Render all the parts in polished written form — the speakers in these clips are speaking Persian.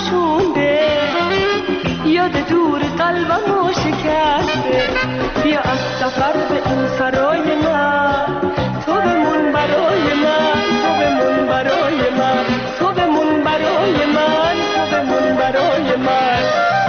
پوشونده، یاد دور قلبمو شکسته. بیا از سفر به این سرای من، تو بمون برای من، تو بمون برای من، تو بمون برای من، تو بمون برای من.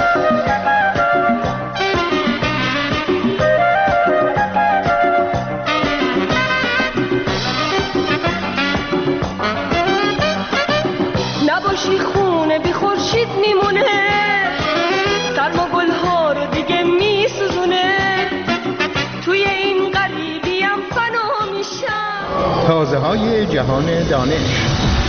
نباشی خونه بی خورشید میمونه، سرما گلها رو دیگه میسوزونه. توی این غریبیم فنا میشم. تازه های جهان دانش.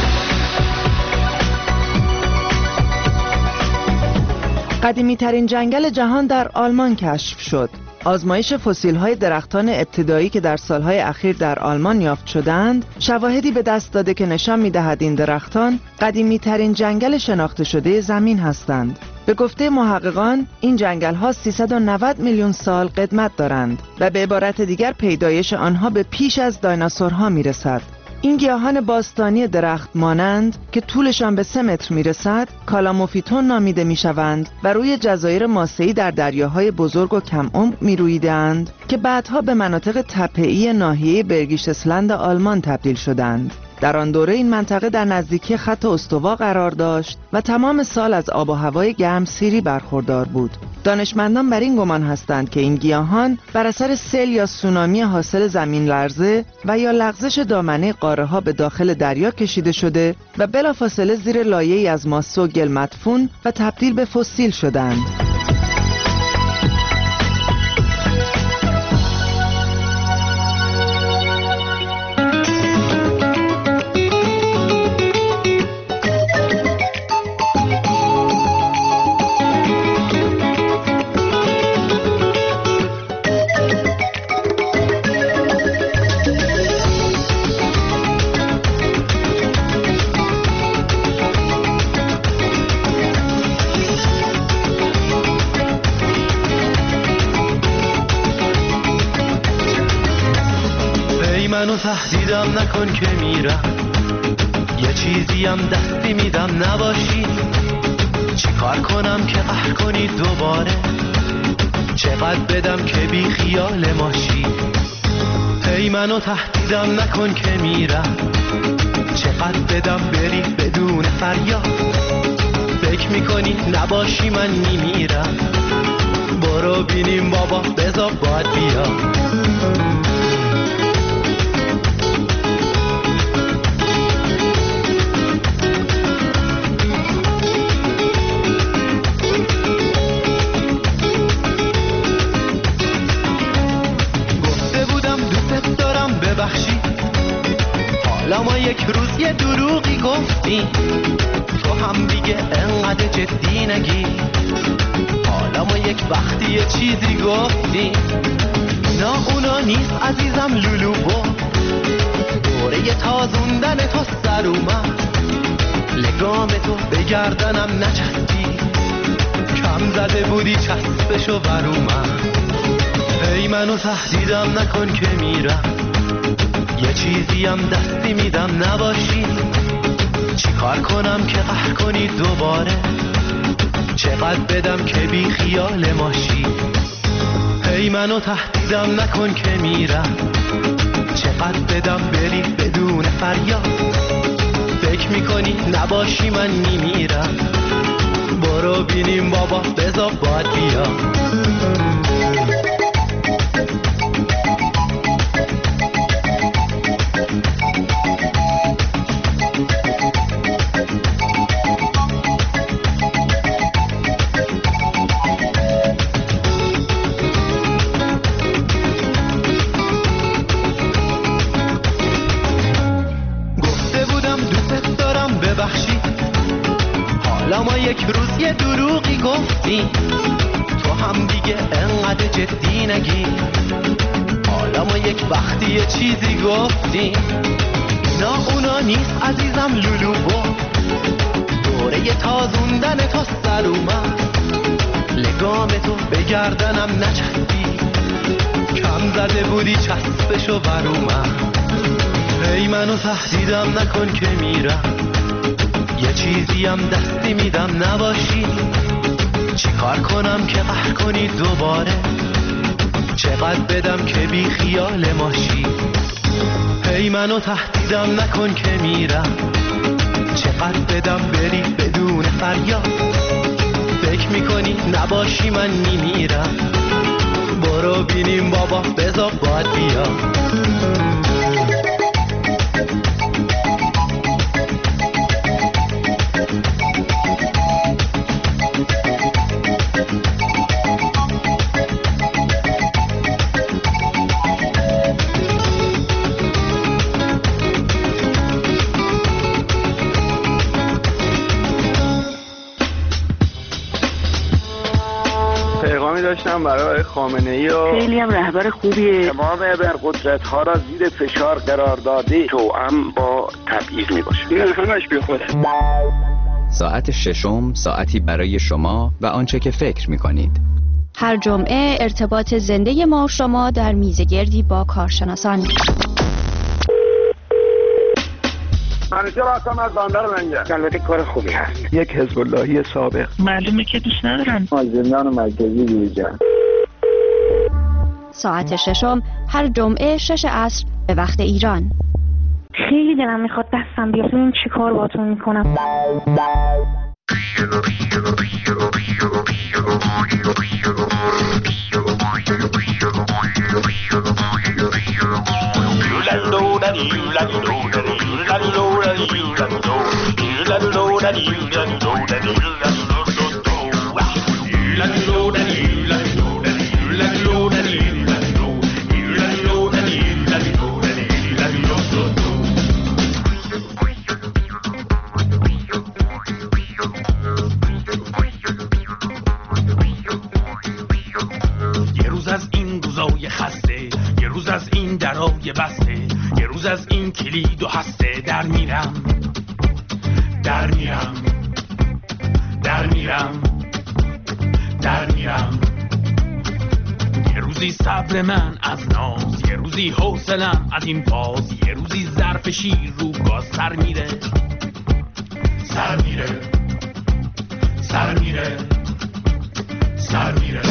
قدیمی ترین جنگل جهان در آلمان کشف شد. آزمایش فسیل‌های درختان ابتدایی که در سالهای اخیر در آلمان یافت شدند، شواهدی به دست داده که نشان می‌دهد این درختان قدیمی‌ترین جنگل شناخته شده زمین هستند. به گفته محققان، این جنگل‌ها 390 میلیون سال قدمت دارند و به عبارت دیگر پیدایش آنها به پیش از دایناسورها می‌رسد. این گیاهان باستانی درخت مانند که طولشان به 3 متر میرسد کالاموفیتون نامیده میشوند و روی جزایر ماسه‌ای در دریاهای بزرگ و کم عمق میرویدند که بعدها به مناطق تپه‌ای ناحیه برگیشتسلند آلمان تبدیل شدند. در آن دوره این منطقه در نزدیکی خط استوا قرار داشت و تمام سال از آب و هوای گرمسیری برخوردار بود. دانشمندان بر این گمان هستند که این گیاهان بر اثر سیل یا سونامی حاصل زمین لرزه و یا لغزش دامنه قاره‌ها به داخل دریا کشیده شده و بلافاصله زیر لایه‌ای از ماسه و گل مدفون و تبدیل به فسیل شدند. منو تهدیدم نکن که میرم، یه چیزیم دستی میدم نباشی. چی کار کنم که قهر کنی دوباره، چقدر بدم که بی خیال ماشی. هی منو تهدیدم نکن که میرم، چقدر بدم بری بدون فریاد. فکر میکنی نباشی من میمیرم، برو بینیم بابا بذار باید بیا. حالا ما یک روز یه دروغی گفتی، تو هم دیگه انقدر جدی نگی. حالا ما یک وقتی یه چیزی گفتی، نه اونا نیست عزیزم لولو با دوره تازوندن تو سر اومد. لگام تو به گردنم نچستی، کم زده بودی چسبشو بر اومد. هی منو تهدیدم نکن که میرم، یه چیزیم دستی میدم نباشی. چی کار کنم که قهر کنی دوباره، چقدر بدم که بی خیال ماشی. هی منو تهدیدم نکن که میرم، چقدر بدم بری بدون فریاد. فکر میکنی نباشی من میمیرم، برو بینیم بابا بذار باید بیا. یک روز یه دروغی گفتی، تو هم دیگه انقدر جدی نگی. حالا ما یک وقتی یه چیزی گفتی، نه اونا نیست عزیزم لولو با دوره تازوندن تو سر اومد. لگام تو به گردنم نچستی، کم زده بودی چسبشو بر اومد. هی منو تهدیدم نکن که میرم، یه چیزیم دستی میدم نباشی، چی کار کنم که قهر کنی دوباره، چقدر بدم که بی خیال ماشی، هی منو تهدیدم نکن که میرم، چقدر بدم بری بدون فریاد، فکر میکنی نباشی من میمیرم، برو بینیم بابا بذار باید بیا. پیغامی داشتم برای خامنه‌ای و خیلی هم رهبر خوبیه. تمام ابرقدرت‌ها را زیر فشار قرار داده، توأم با تبعیض میباشه. این همش بیخوده. ساعت ششم ساعتی برای شما و آنچه که فکر می‌کنید. هر جمعه ارتباط زنده ما و شما در میزگردی با کارشناسان. همیشه راستم از بندر منگه. البته کار خوبی هست. یک حزب اللهی سابق. معلومه که دوست ندارن. از زندان مرکزی بیرون. ساعت ششم هر جمعه 6 عصر به وقت ایران. خیلی دلم میخواد دستم بیاد. این چی کار باتون میکنم؟ یه روز از این روزای خسته، یه روز از این درای بسته، یه روز از این کلید و هسته، در میرم در میرم در میرم در میرم. یه روزی صبر من از ناز، یه روزی حوصلم از این فاز، یه روزی ظرف شیر رو گاز سر میره سر میره سر میره سر میره.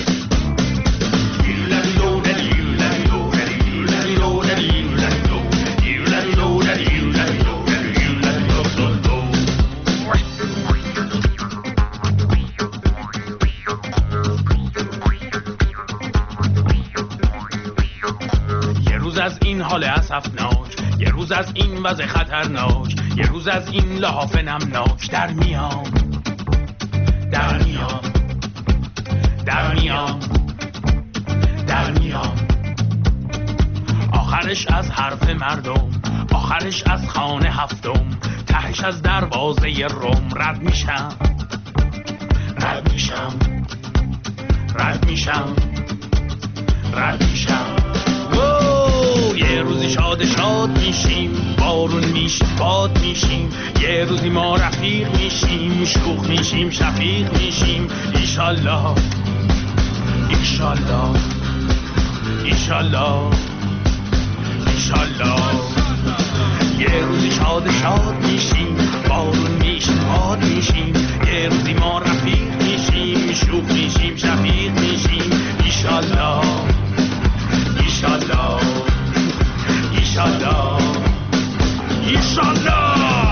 یه روز از این حال اسفناک، یه روز از این وضع خطرناک، یه روز از این لحاف نمناک، در میام در میام در میام در میام. آخرش از حرف مردم، آخرش از خانه هفتم، تهش از دروازه روم رد میشم رد میشم رد میشم رد میشم. یه روزی شاد شاد میشیم، بارون میشیم باد میشیم، یه روزی ما رفیق میشیم، شوخ میشیم شفیق میشیم. ایشالله ایشالله ایشالله ایشالله. یه روزی شاد شاد میشیم، بارون میشیم باد میشیم، یه روزی ما رفیق میشیم، شوخ میشیم شفیق میشیم. ایشالله ایشالله ایشالله ایشالله.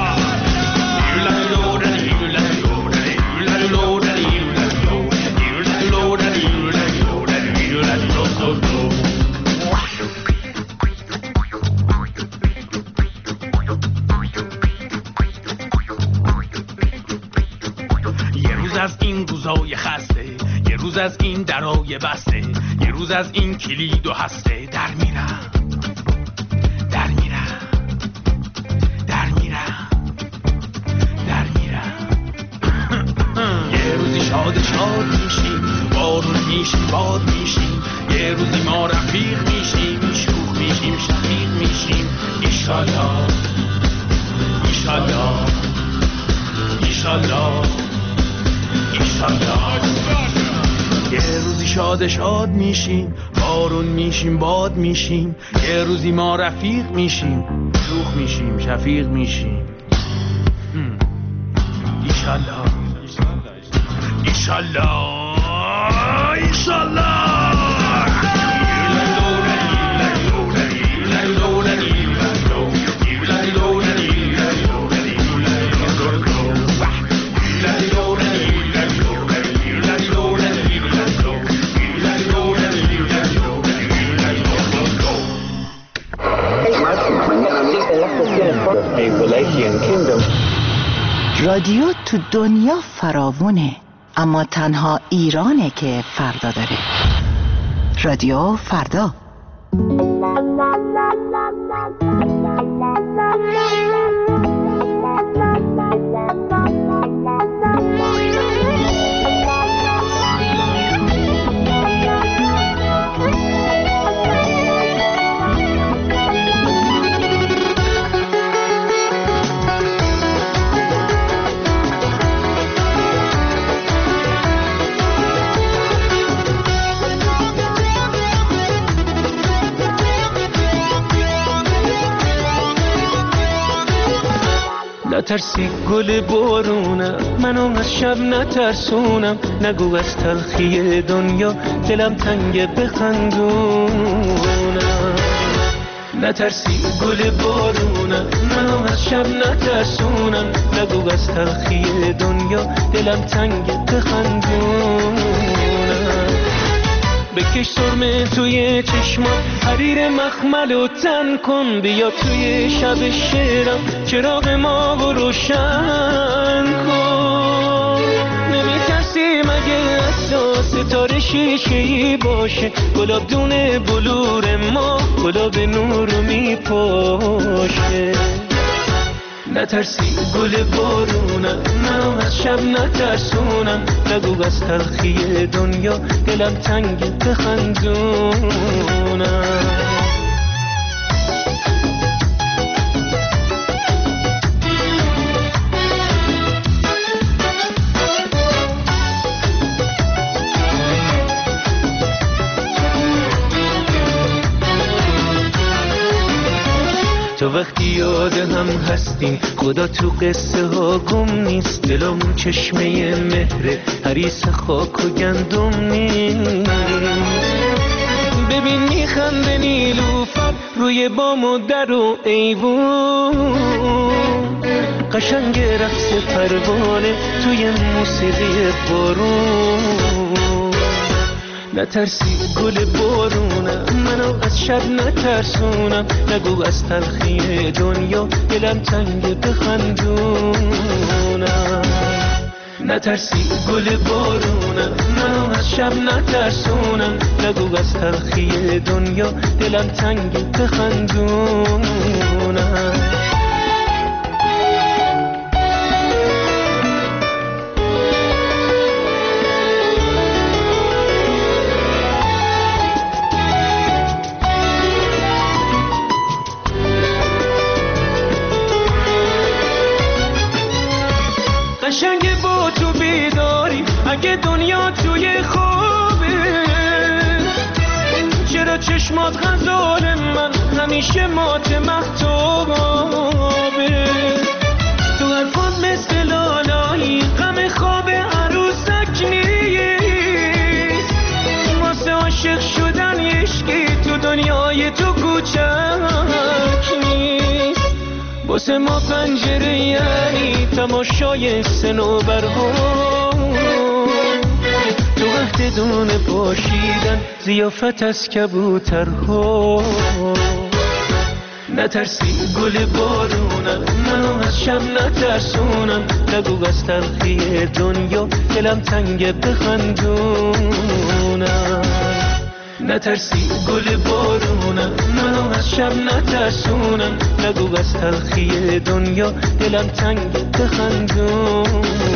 یه روز از این روزای خسته، یه روز از این درای بسته، یه روز از این کلید و هسته، در میرم در میرم در میرم در میرم. یه روزی شاد شاد میشیم، بارون میشیم باد میشیم، یه روزی ما رفیق میشیم، شوخ میشیم شفیق میشیم. ایشالله ایشالله ایشالله ایشالله. یه روزی شاد شاد میشیم، بارون میشیم باد میشیم، یه روزی ما رفیق میشیم، شوخ میشیم شفیق میشیم. ایشالله ایشالله ایشالله رادیو تو دنیا فراوونه، اما تنها ایرانه که فردا داره. رادیو فردا. نترسی گل بارونم، منو از شب نترسونم، نگو از تلخی دنیا دلم تنگه بخندونم. نترسی گل بارونم، منو از شب نترسونم، نگو از تلخی دنیا دلم تنگه بخندونم. بکش سرمه توی چشمات، حریر مخمل و تن کن، بیا توی شب شعرم چراغ ما رو روشن کن. نمیترسی مگه از ستاره شیشه‌ای باشه، گلاب دونه بلور ما گلاب نور رو میپاشه. نترسی گل بارونم، منو از شب نترسونم، نگو از تلخی دنیا دلم تنگ بخندونم. تو وقتی یاد هم هستیم، خدا تو قصه ها گم نیست، دلم چشمه مهره، حریص خاک و گندم نیست. ببین میخنده نیلوفر روی بام و در و ایوون، قشنگ رقص پروانه توی موسیقی بارون. نترسی گل بارونم، منو از شب نترسونم، نگو از تلخی دنیا دلم تنگ بخندونم. نترسی گل بارونم، منو از شب نترسونم، نگو از تلخی دنیا دلم تنگ بخندونم. قشنگ با تو بیداری اگه دنیا توی خوابه، چرا چشمات غزال من همیشه مات مهتابه. تو حرفات مثل لالایی غم خواب عروسک نیست، واسه عاشق شدن عشقی تو دنیای تو کوچک نیست. واسه ما پنجره یعنی تماشای صنوبرها، تو وقت دونه پاشیدن ضیافت از کبوترها. نترسی گل بارونم، منو از شب نترسونم، نگو از تلخی دنیا دلم تنگ بخندونم. نترسی گل بارونم، منو از شب نترسونم، نگو از تلخی دنیا دلم تنگ بخندونم.